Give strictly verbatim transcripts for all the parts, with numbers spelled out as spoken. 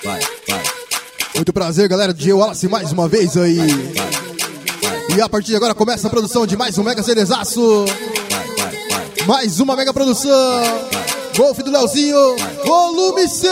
Muito prazer, galera, D J Wallace mais uma vez aí. E a partir de agora começa a produção de mais um Mega CDzaço. Mais uma mega produção. Golfe do Leozinho, volume seis.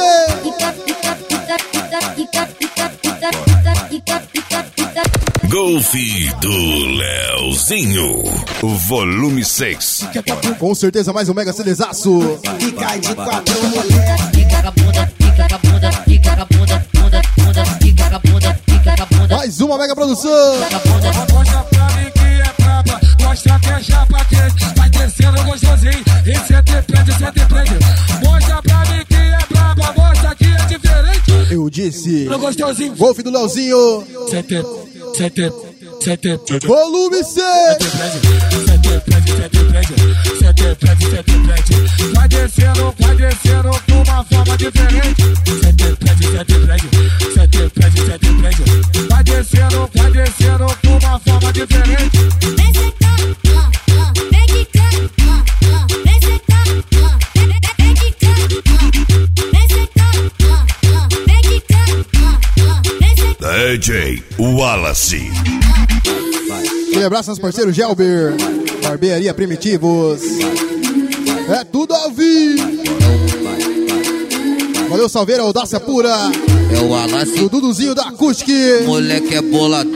Golfe do Leozinho, volume seis. Com certeza mais um Mega CDzaço. Fica de quatro mulher. Fica com a bunda, fica com a bunda, fica com a bunda, bunda, bunda, fica com a bunda, fica com a bunda. Mais uma mega produção. Mostra pra mim que é braba, mostra que é chapa quente. Vai descendo gostosinho, esse é te prende, esse é te prende. Mostra pra mim que é braba, mostra que é diferente. Eu disse, Gostosinho, Golfe do Leozinho, sete, sete, sete, volume seis. vai descendo, vai descendo de uma forma diferente. Sete prédio, sete prédio, sete prédio, sete prédio. Vai descendo, vai descendo de uma forma diferente. Vem sentar, ah, ah, vem quicar, ah, ah, vem sentar, ah, vem, vem, vem quicar, ah, vem sentar, ah, ah, vem quicar, ah, ah, vem sentar. D J Wallace. Aquele abraço aos parceiros Gelber, Barbearia Primitivos. É tudo ao vivo. Valeu, Salveira, audácia pura. É o Wallace, O Duduzinho da Acústica. moleque é boladão.